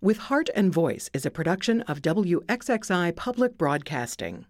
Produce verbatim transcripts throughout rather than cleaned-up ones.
With Heart and Voice is a production of W X X I Public Broadcasting.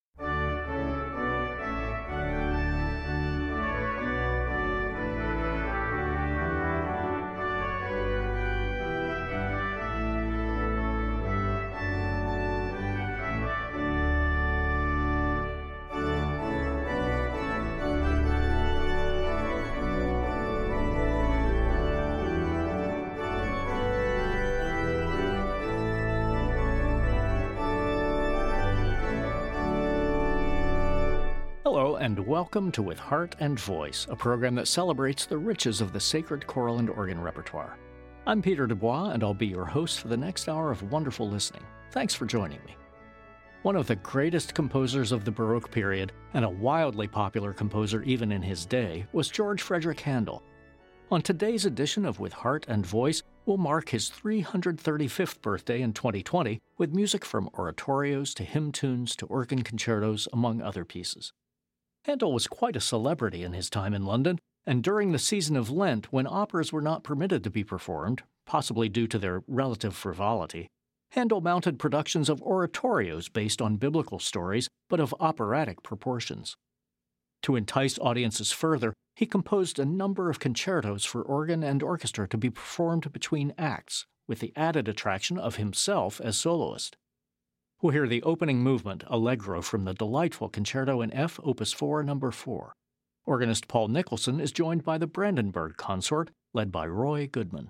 Hello and welcome to With Heart and Voice, a program that celebrates the riches of the sacred choral and organ repertoire. I'm Peter Dubois, and I'll be your host for the next hour of wonderful listening. Thanks for joining me. One of the greatest composers of the Baroque period, and a wildly popular composer even in his day, was George Frederick Handel. On today's edition of With Heart and Voice, we'll mark his three hundred thirty-fifth birthday in twenty twenty with music from oratorios to hymn tunes to organ concertos, among other pieces. Handel was quite a celebrity in his time in London, and during the season of Lent, when operas were not permitted to be performed, possibly due to their relative frivolity, Handel mounted productions of oratorios based on biblical stories, but of operatic proportions. To entice audiences further, he composed a number of concertos for organ and orchestra to be performed between acts, with the added attraction of himself as soloist. We'll hear the opening movement, Allegro, from the delightful Concerto in F, Opus four, number four. Organist Paul Nicholson is joined by the Brandenburg Consort, led by Roy Goodman.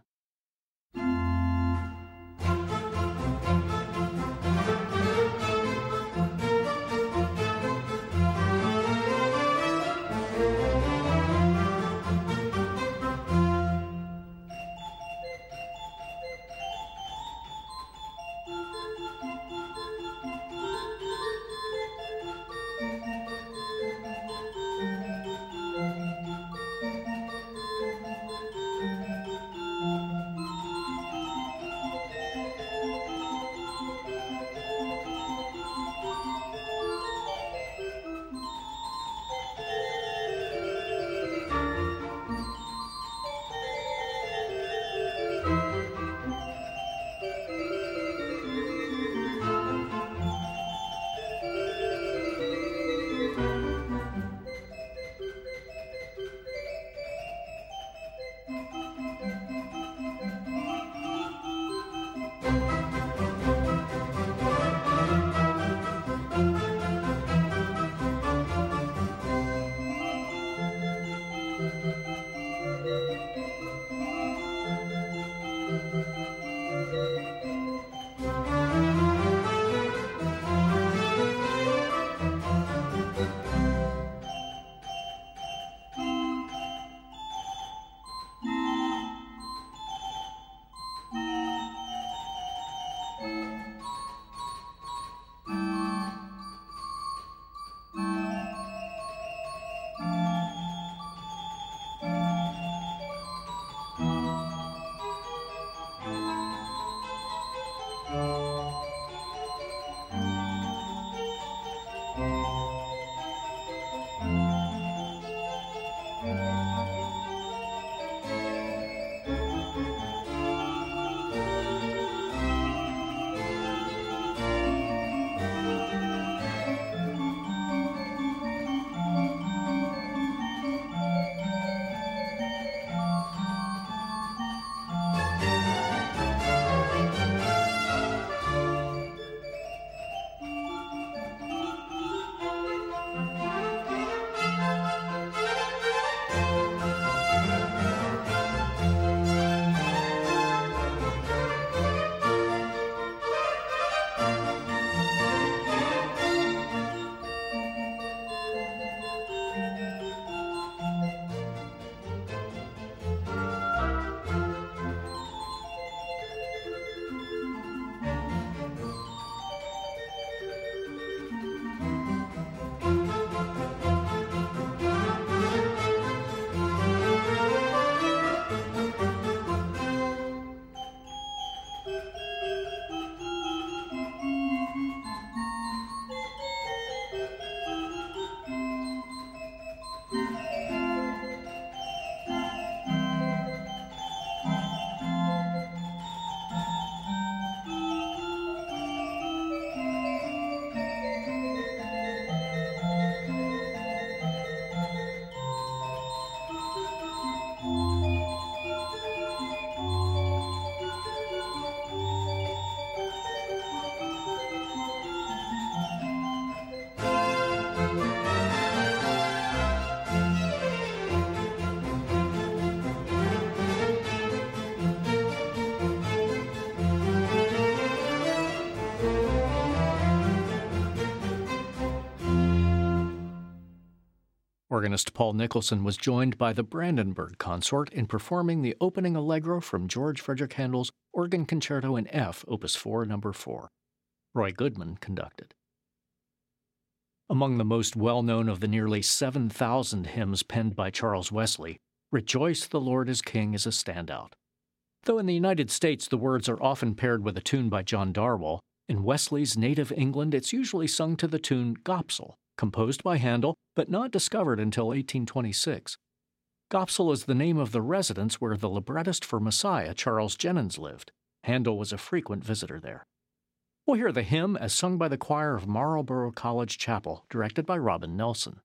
Organist Paul Nicholson was joined by the Brandenburg Consort in performing the opening allegro from George Frederick Handel's Organ Concerto in F, Opus four, Number four. Roy Goodman conducted. Among the most well-known of the nearly seven thousand hymns penned by Charles Wesley, Rejoice the Lord is King is a standout. Though in the United States the words are often paired with a tune by John Darwell, in Wesley's native England it's usually sung to the tune Gopsal, composed by Handel, but not discovered until eighteen twenty-six. Gopsal is the name of the residence where the librettist for Messiah, Charles Jennens, lived. Handel was a frequent visitor there. We'll hear the hymn as sung by the choir of Marlborough College Chapel, directed by Robin Nelson.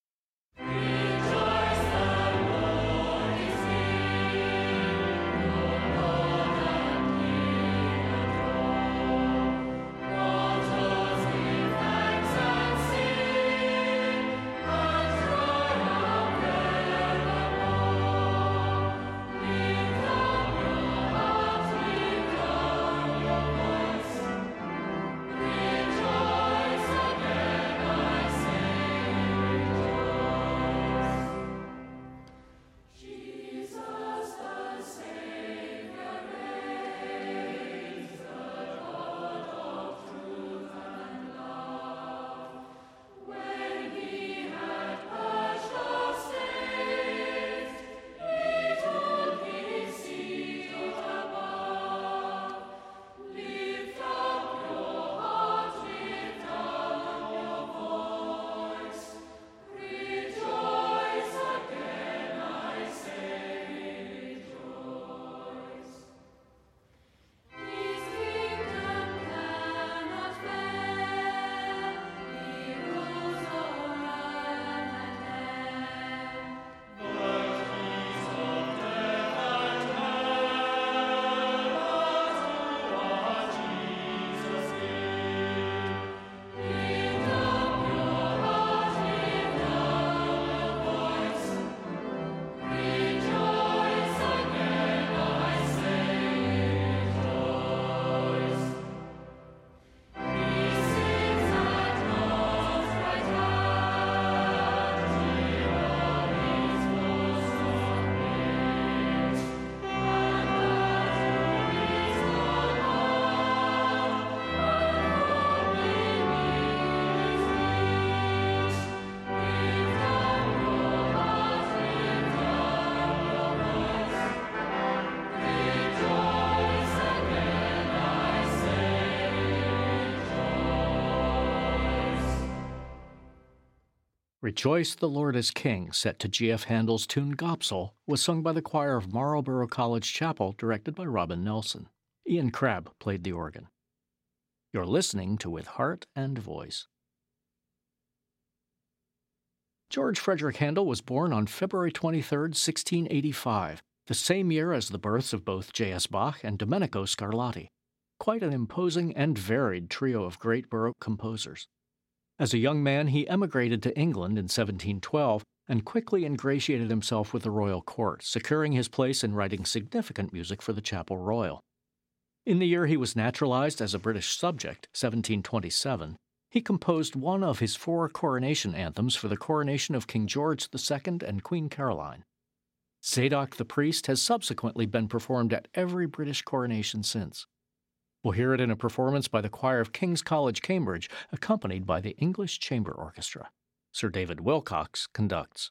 Rejoice the Lord is King, set to G F Handel's tune Gopsal, was sung by the choir of Marlborough College Chapel, directed by Robin Nelson. Ian Crabb played the organ. You're listening to With Heart and Voice. George Frederick Handel was born on February twenty-third, sixteen eighty-five, the same year as the births of both J S Bach and Domenico Scarlatti. Quite an imposing and varied trio of great Baroque composers. As a young man, he emigrated to England in seventeen twelve and quickly ingratiated himself with the royal court, securing his place in writing significant music for the Chapel Royal. In the year he was naturalized as a British subject, seventeen twenty-seven, he composed one of his four coronation anthems for the coronation of King George the Second and Queen Caroline. Zadok the Priest has subsequently been performed at every British coronation since. We'll hear it in a performance by the choir of King's College, Cambridge, accompanied by the English Chamber Orchestra. Sir David Wilcox conducts.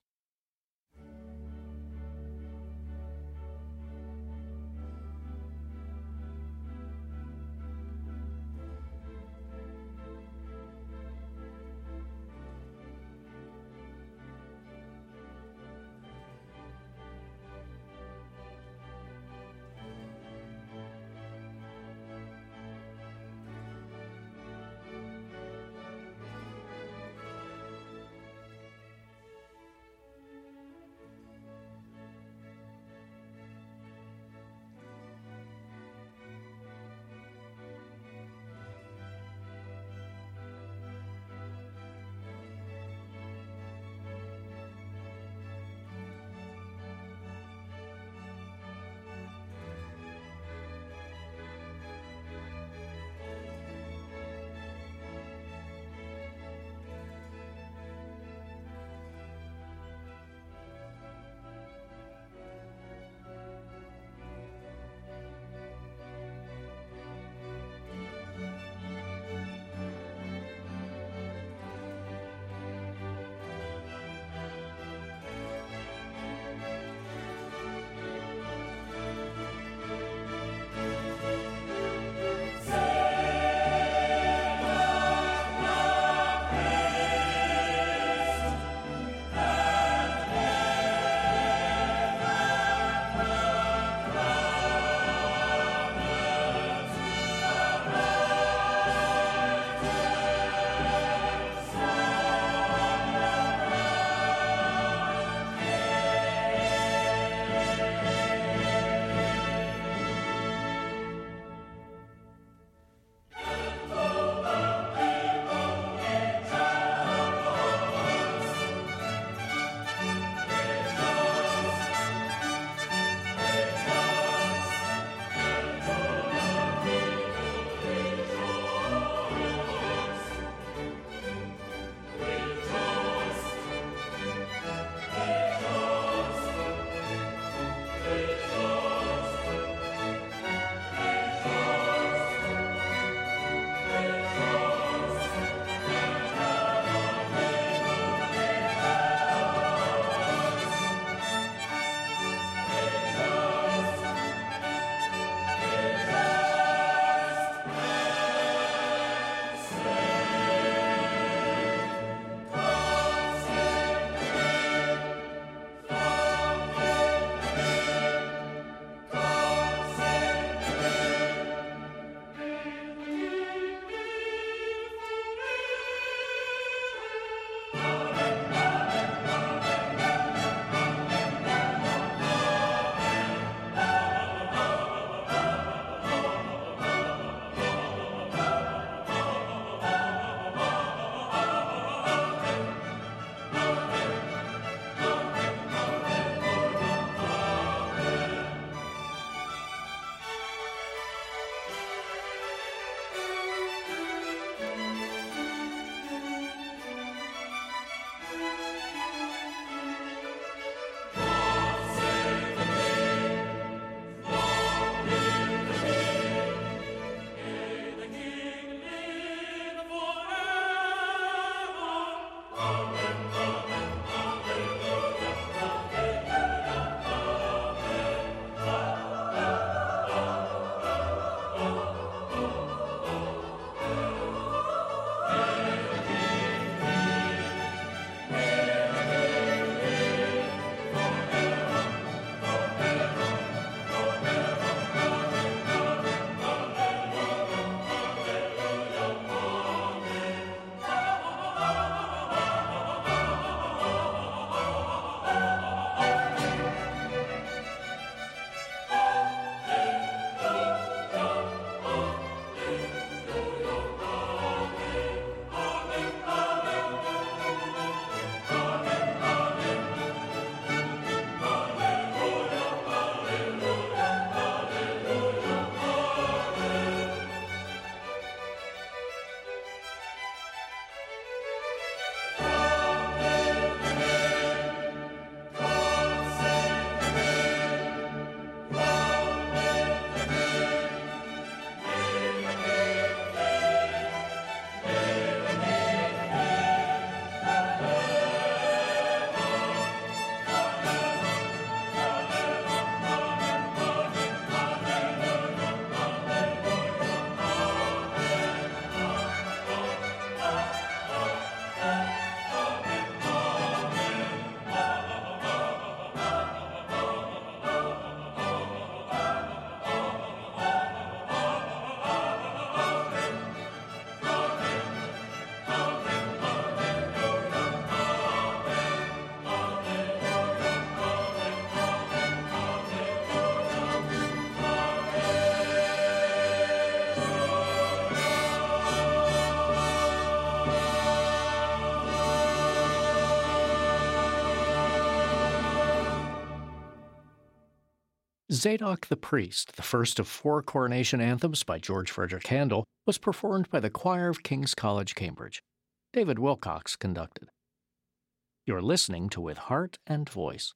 Zadok the Priest, the first of four coronation anthems by George Frederick Handel, was performed by the choir of King's College, Cambridge. David Wilcox conducted. You're listening to With Heart and Voice.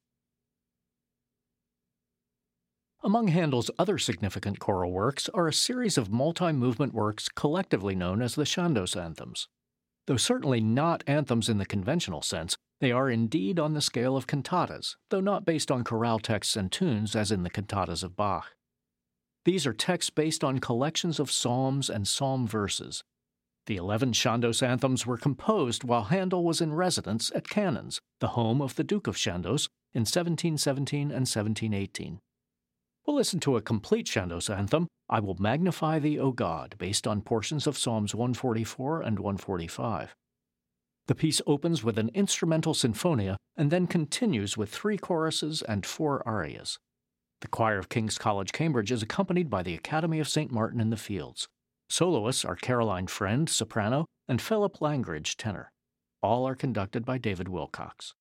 Among Handel's other significant choral works are a series of multi-movement works collectively known as the Chandos anthems. Though certainly not anthems in the conventional sense, they are indeed on the scale of cantatas, though not based on chorale texts and tunes as in the cantatas of Bach. These are texts based on collections of psalms and psalm verses. The eleven Chandos anthems were composed while Handel was in residence at Cannons, the home of the Duke of Chandos, in seventeen seventeen and seventeen eighteen. We'll listen to a complete Chandos anthem, I Will Magnify Thee, O God, based on portions of Psalms one forty-four and one forty-five. The piece opens with an instrumental sinfonia and then continues with three choruses and four arias. The choir of King's College, Cambridge is accompanied by the Academy of Saint Martin in the Fields. Soloists are Caroline Friend, soprano, and Philip Langridge, tenor. All are conducted by David Wilcox.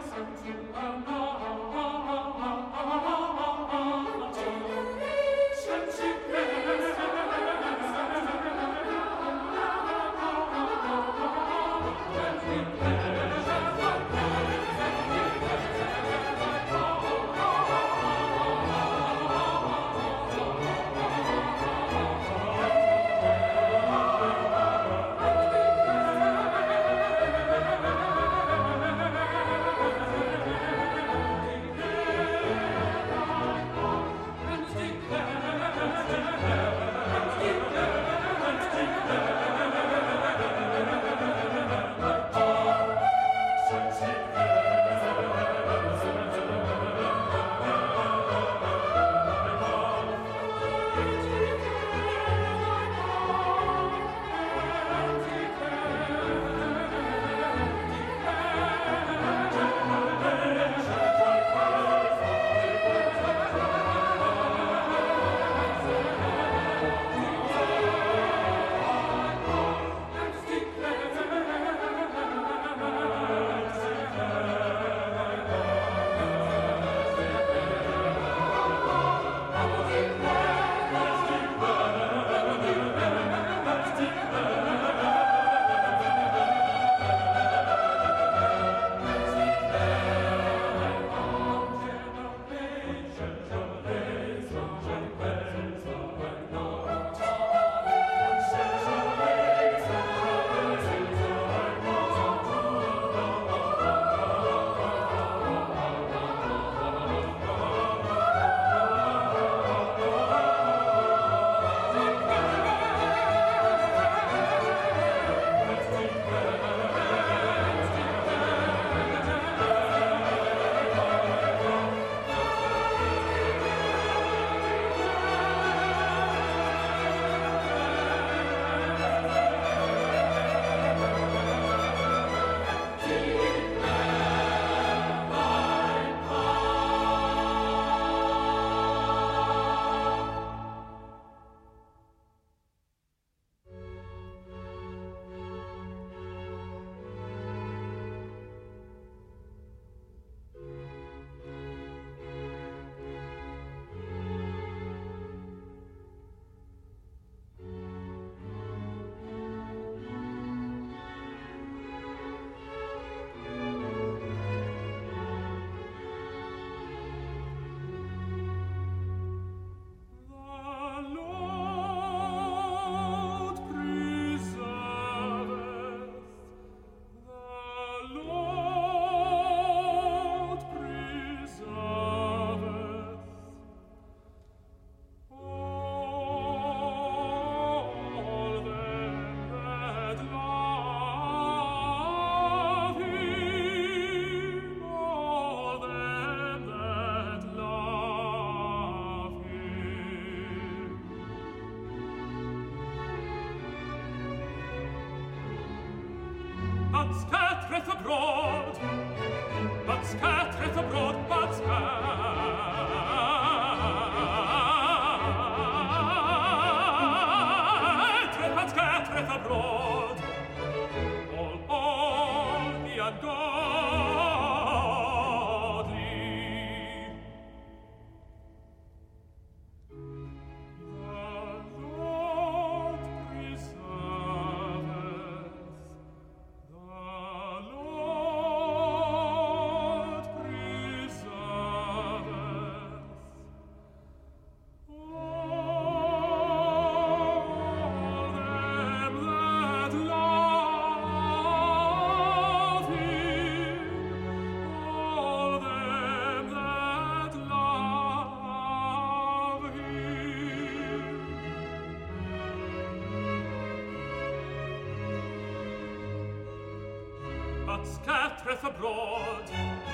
But scattereth abroad,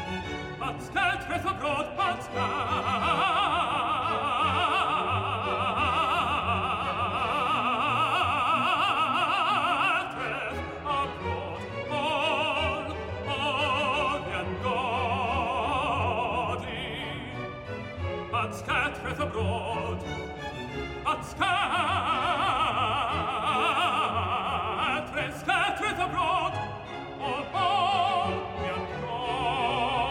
but scattereth abroad, but scattereth abroad all, all the ungodly. But scattereth abroad, but scattereth, scattereth abroad all, all the ungodly.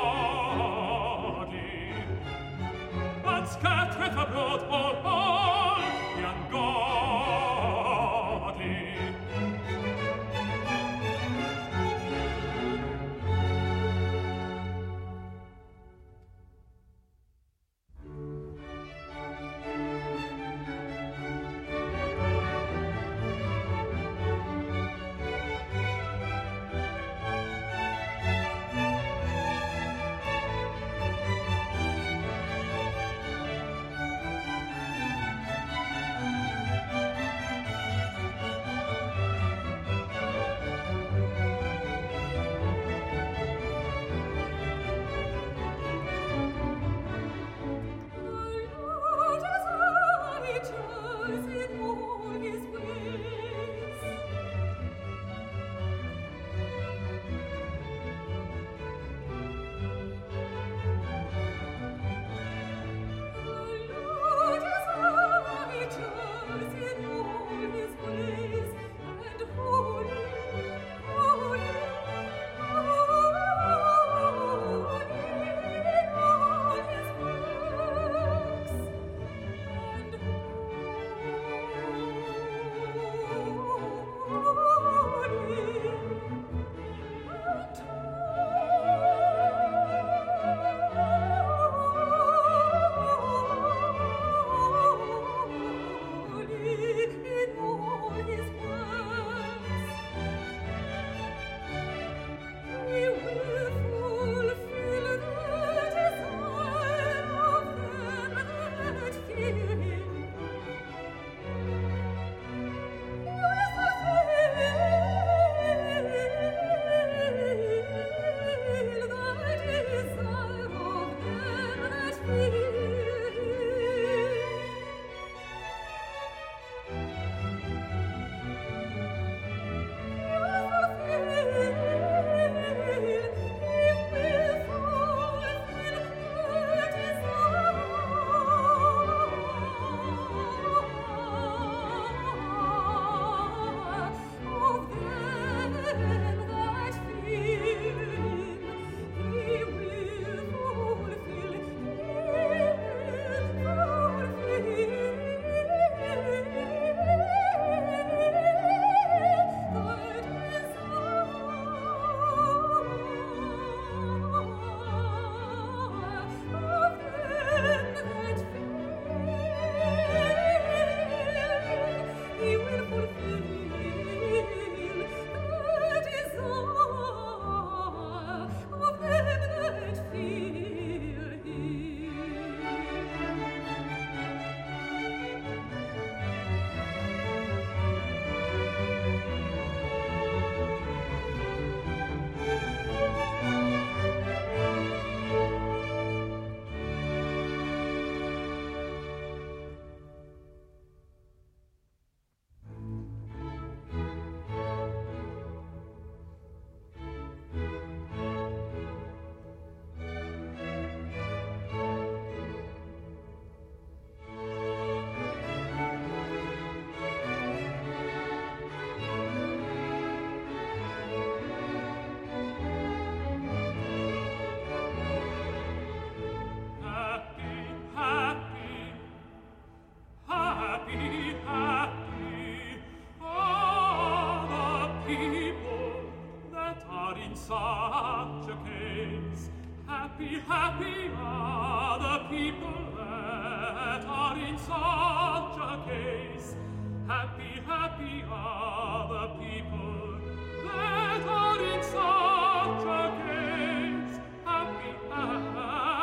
Happy, happy are the people that are in such a case. Happy, happy are the people that are in such a case. Happy, happy,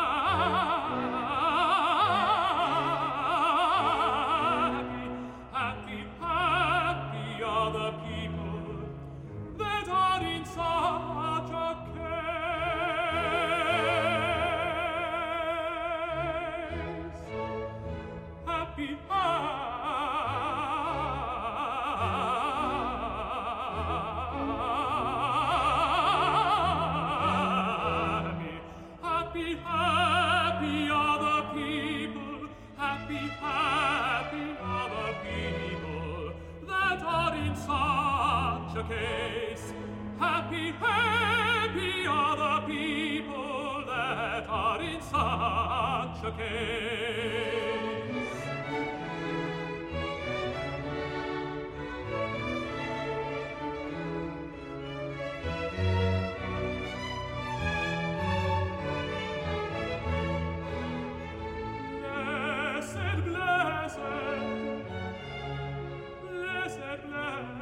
happy, happy are the people that are in such a case. Happy, happy. Case. Happy, happy are the people that are in such a case. Blessed, blessed, blessed, blessed.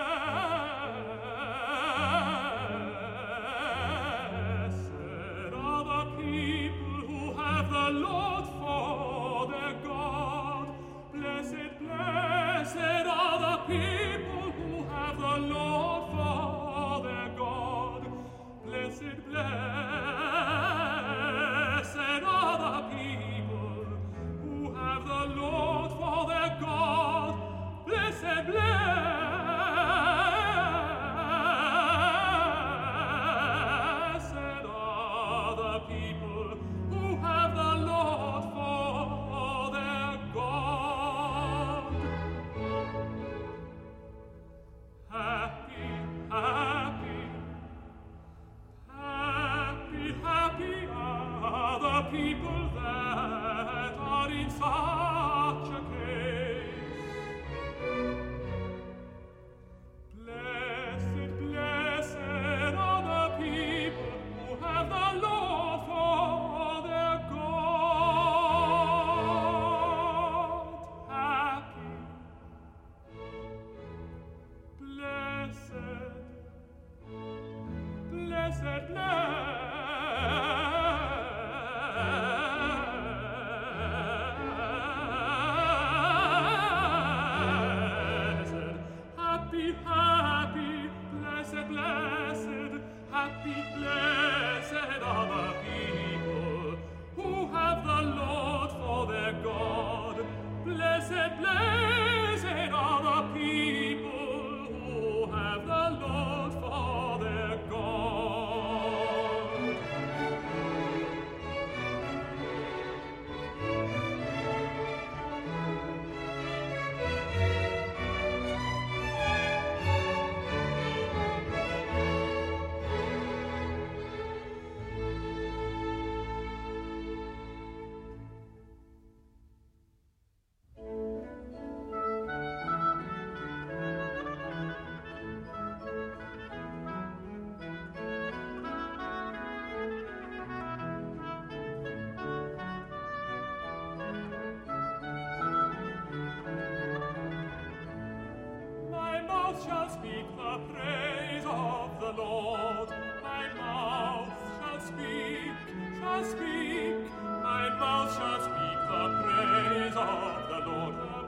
Shall speak the praise of the Lord. My mouth shall speak, shall speak. My mouth shall speak the praise of the Lord. The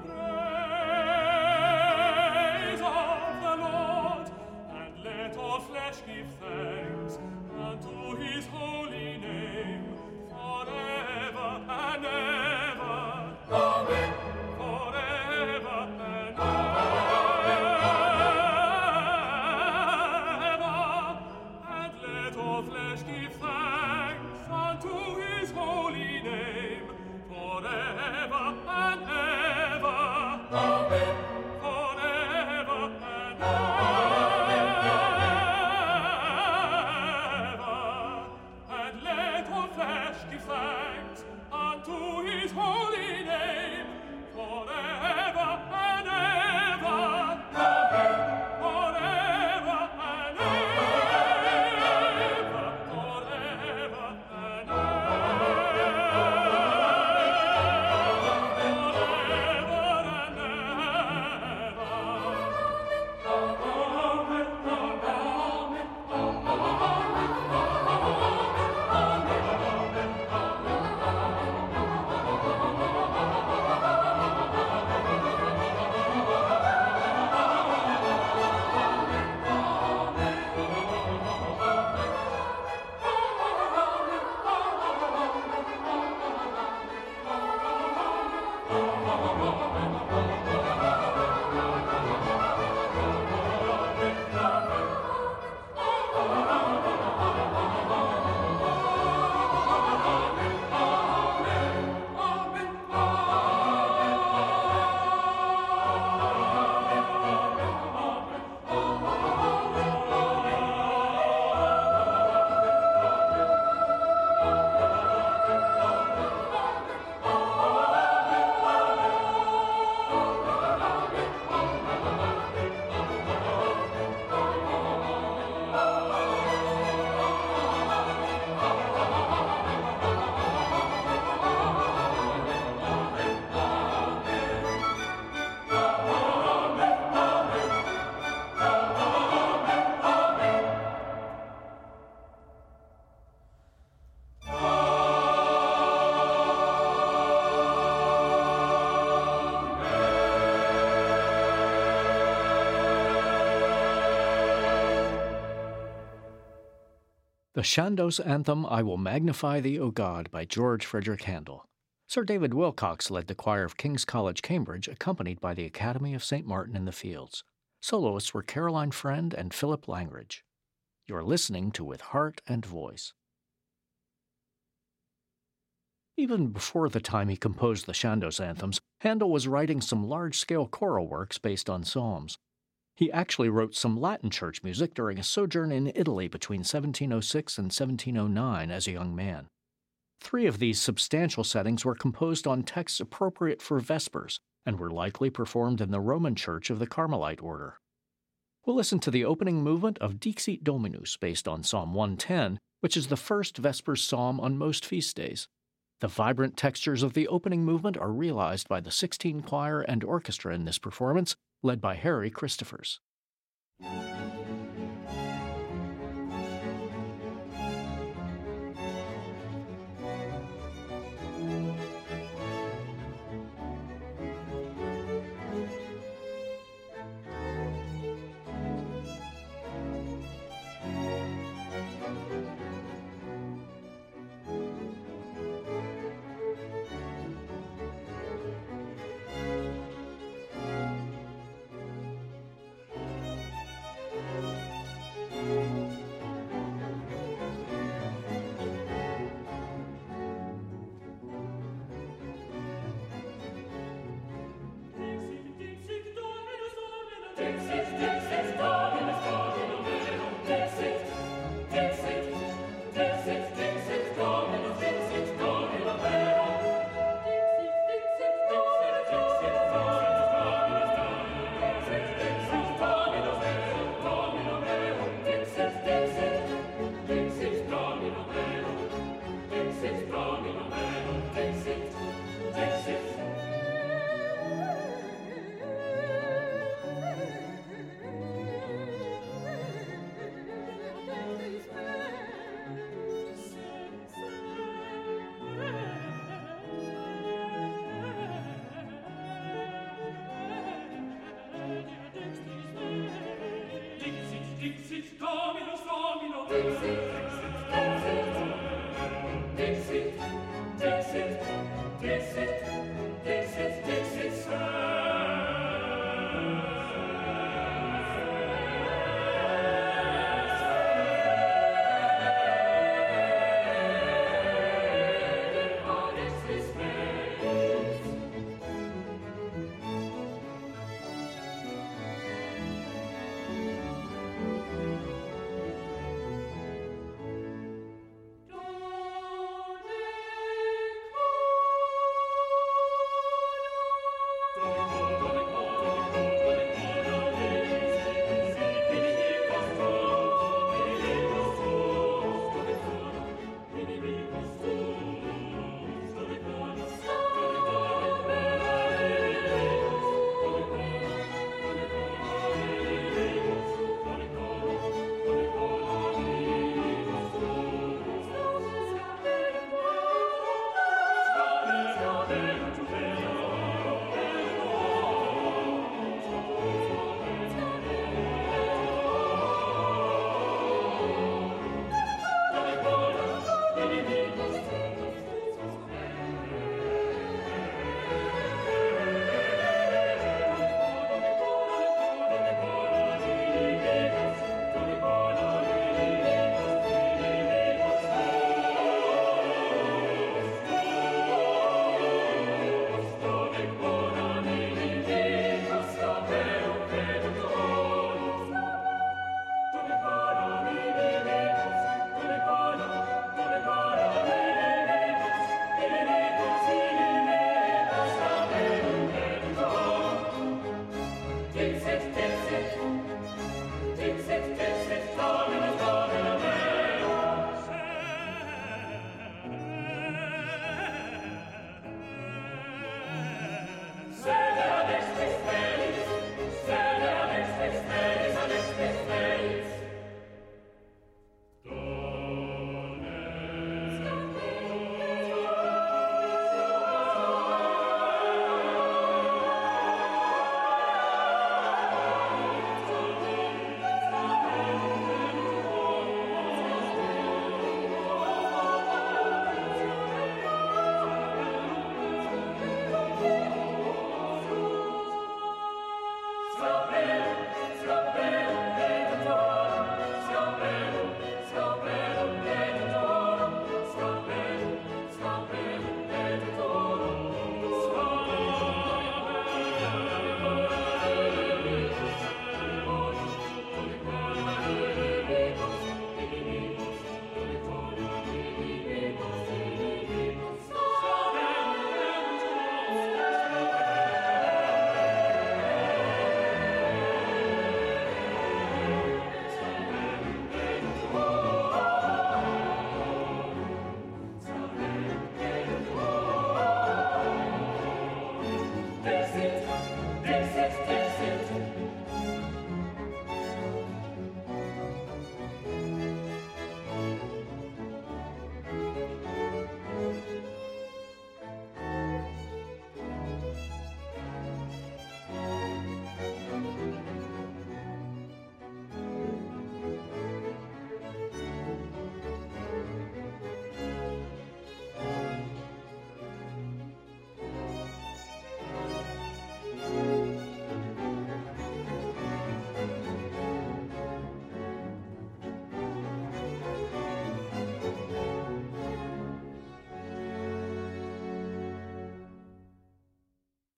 praise of the Lord. And let all flesh give thanks unto his holy name forever and ever. Amen. Forever and ever. Forever and ever. The Chandos Anthem, I Will Magnify Thee, O God, by George Frederick Handel. Sir David Wilcox led the choir of King's College, Cambridge, accompanied by the Academy of Saint Martin in the Fields. Soloists were Caroline Friend and Philip Langridge. You're listening to With Heart and Voice. Even before the time he composed the Chandos anthems, Handel was writing some large-scale choral works based on psalms. He actually wrote some Latin church music during a sojourn in Italy between seventeen oh six and seventeen oh nine as a young man. Three of these substantial settings were composed on texts appropriate for Vespers and were likely performed in the Roman Church of the Carmelite order. We'll listen to the opening movement of Dixit Dominus based on Psalm one ten, which is the first Vespers psalm on most feast days. The vibrant textures of the opening movement are realized by the sixteen choir and orchestra in this performance, led by Harry Christophers. Dixit, Dominus, Domino, Dixit, Dixit, Dixit, Dixit,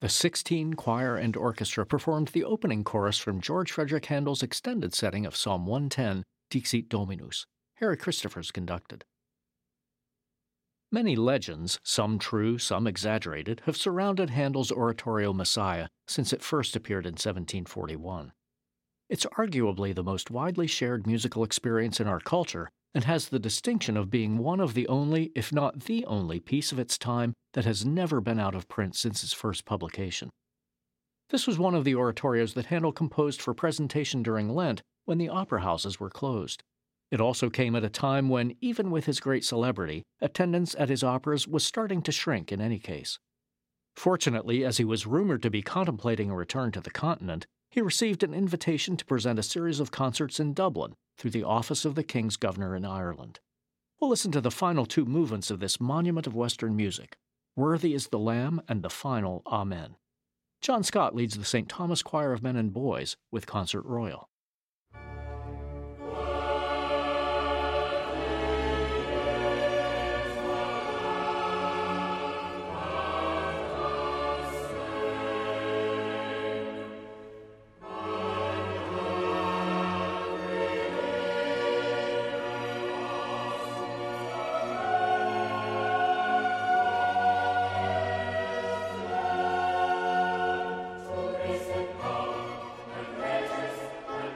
The sixteen choir and orchestra performed the opening chorus from George Frederick Handel's extended setting of Psalm one ten, Dixit Dominus. Harry Christophers conducted. Many legends, some true, some exaggerated, have surrounded Handel's oratorio Messiah since it first appeared in seventeen forty-one. It's arguably the most widely shared musical experience in our culture and has the distinction of being one of the only, if not the only, piece of its time that has never been out of print since its first publication. This was one of the oratorios that Handel composed for presentation during Lent when the opera houses were closed. It also came at a time when, even with his great celebrity, attendance at his operas was starting to shrink in any case. Fortunately, as he was rumored to be contemplating a return to the continent, he received an invitation to present a series of concerts in Dublin through the office of the King's Governor in Ireland. We'll listen to the final two movements of this monument of Western music, Worthy is the Lamb and the final Amen. John Scott leads the Saint Thomas Choir of Men and Boys with Concert Royal. Praise and power and riches and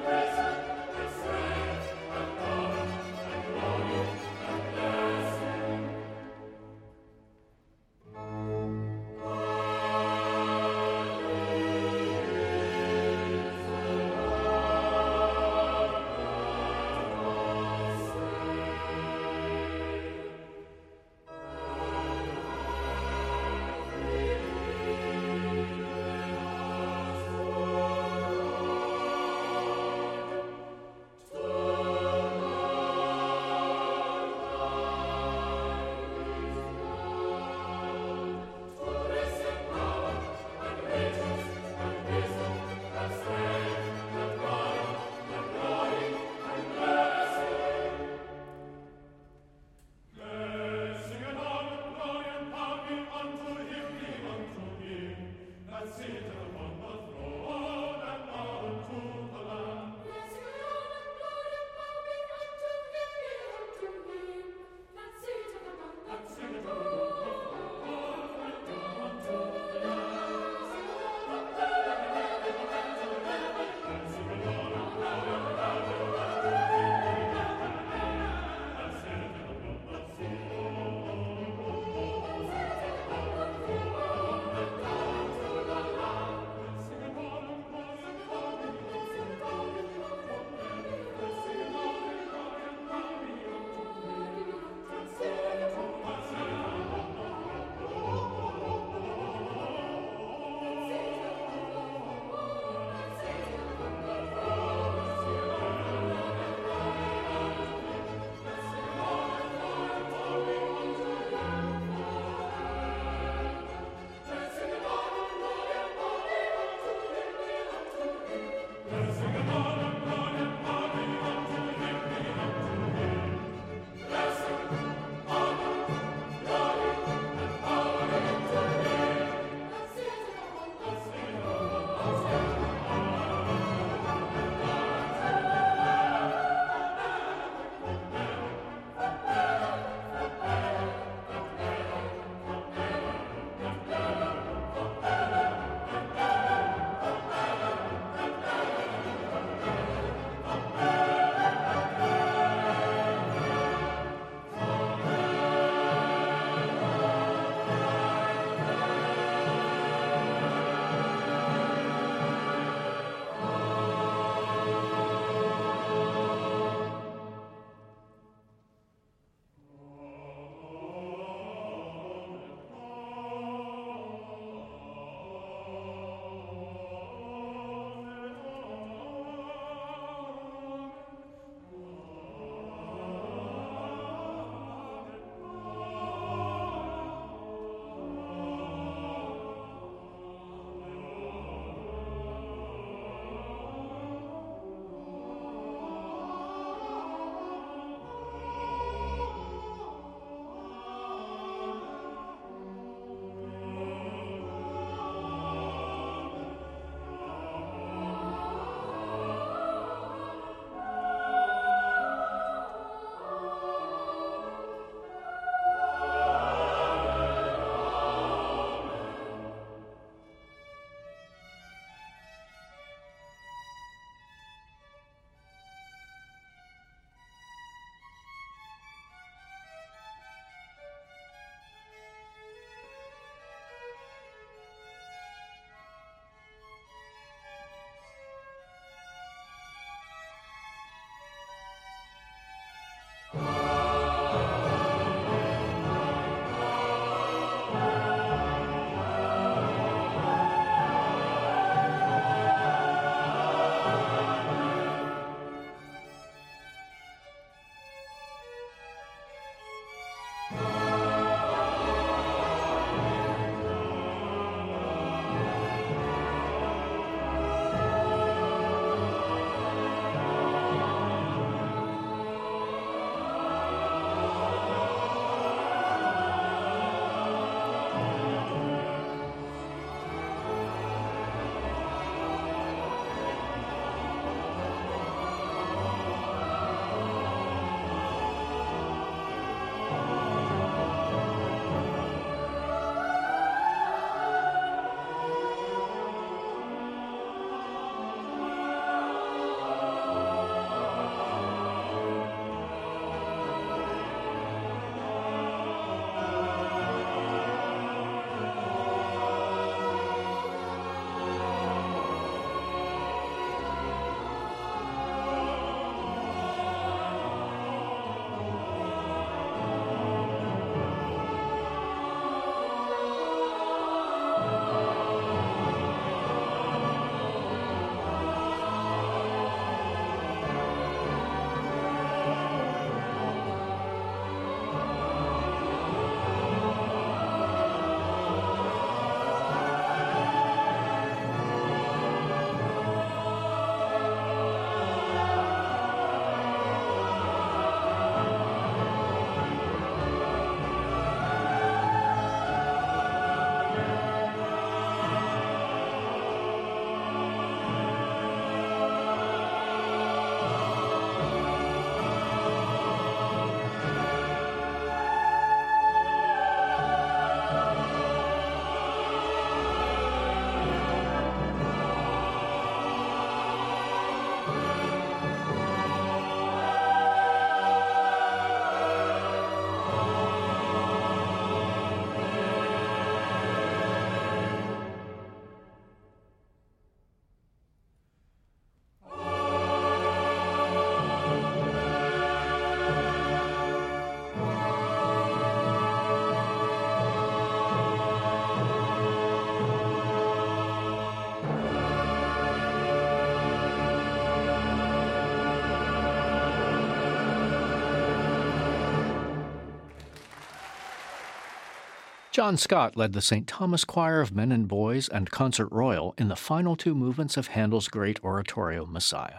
John Scott led the Saint Thomas Choir of Men and Boys and Concert Royal in the final two movements of Handel's great oratorio Messiah.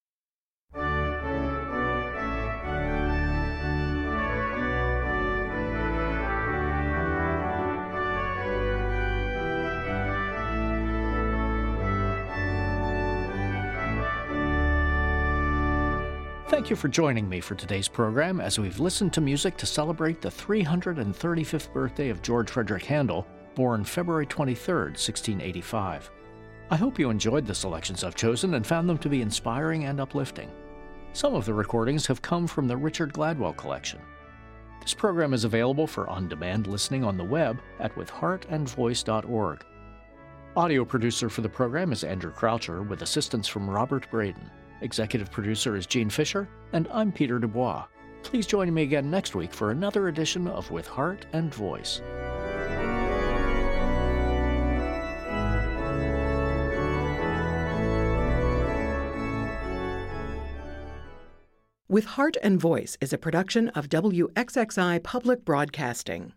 Thank you for joining me for today's program as we've listened to music to celebrate the three hundred thirty-fifth birthday of George Frederick Handel, born February twenty-third, sixteen eighty-five. I hope you enjoyed the selections I've chosen and found them to be inspiring and uplifting. Some of the recordings have come from the Richard Gladwell collection. This program is available for on-demand listening on the web at with heart and voice dot org. Audio producer for the program is Andrew Croucher, with assistance from Robert Braden. Executive producer is Gene Fisher, and I'm Peter Dubois. Please join me again next week for another edition of With Heart and Voice. With Heart and Voice is a production of W X X I Public Broadcasting.